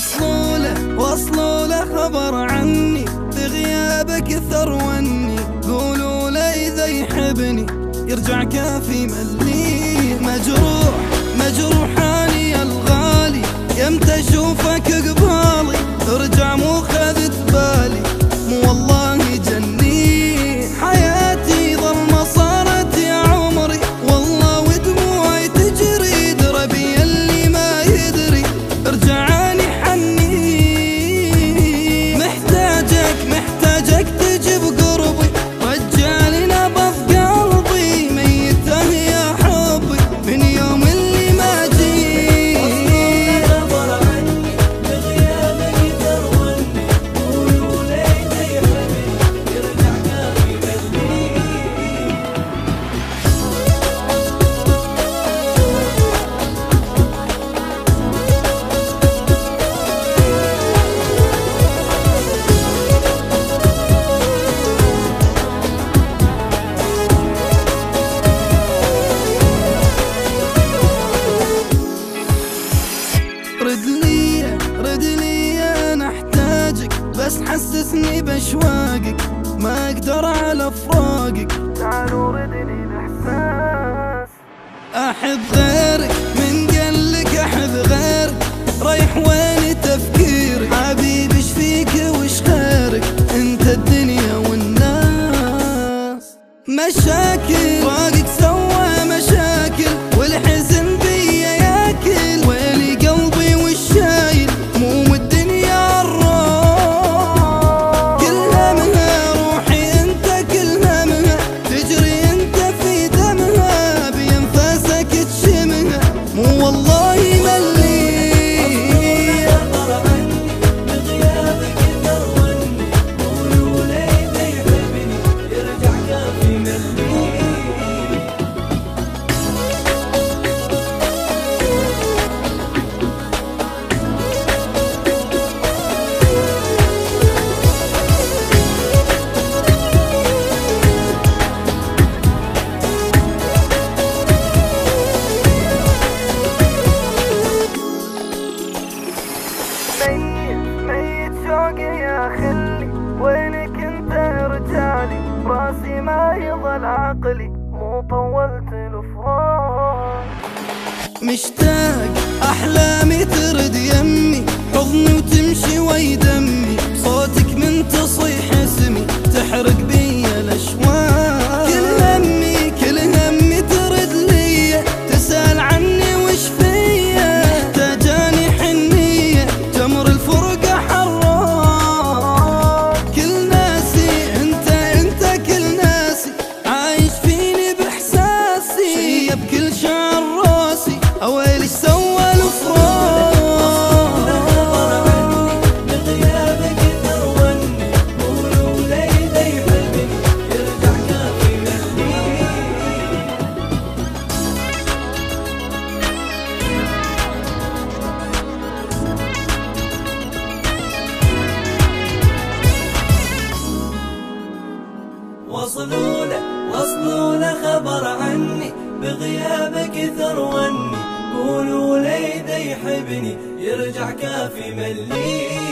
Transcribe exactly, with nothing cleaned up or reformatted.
وصلوا له وصلوا له خبر عني بغيابك ثروني، قولوا له إذا يحبني يرجع كافي ملي. مجروح مجروحاني الغالي، يمتى اشوفك قبالي ارجع مو خذت بالي، مو والله جني حياتي ظلمة صارت يا عمري، والله ودموعي تجري دربي اللي ما يدري ارجعاني حني. محتاجك محتاجك تجي بقربي، رجالي نبض قلبي ميته يا حبي من يوم اللي ما جيت. خبر عني بغيابك ثروني، قولوا لي إذا يحبني يرجع كافي ملي. رد لي رد لي انا احتاجك، بس حسسني باشواقك ما اقدر على فراقك، تعالوا ردني الاحساس. احب غيرك من قلك احب غيرك، رايح وين تفكيرك حبيبي ايش فيك وش خيرك، انت الدنيا والناس. مشاكل فراقك سوى مشاكل، والحزن بيا ياكل ويلي قلبي والشايل، مو الدنيا الروح كل همها روحي انت، كل همها تجري انت في دمها بانفاسك تشمها، مو والله ملي. خبر عني بغيابك ثروني، قولوا لي إذا يحبني يرجع كافي ملي. ميت ميت شوقي يا خلي، وينك انت رجالي، براسي ما يضل عقلي، مو طولت الفراق. مشتاق احلامي ترد يمي، حضني وتمشي وي دمي، صوتك من تصيح اسمي تحرق بيا الاشواق. كل همي كل همي ترد ليا، تسأل عني وش فيا، محتاجاني حنية تمر الفرقة حراق. كل ناسي انت انت كل ناسي، عايش فيني باحساسي، شيب كل شعر راسي اويلي ايش سوى الفراق. خبر عني بغيابك ثروني، قولوا لي إذا يحبني يرجع كافي ملي. وصلوا له وصلوا له خبر عني بغيابك ثروني، قولوا لي إذا يحبني يرجع كافي ملي.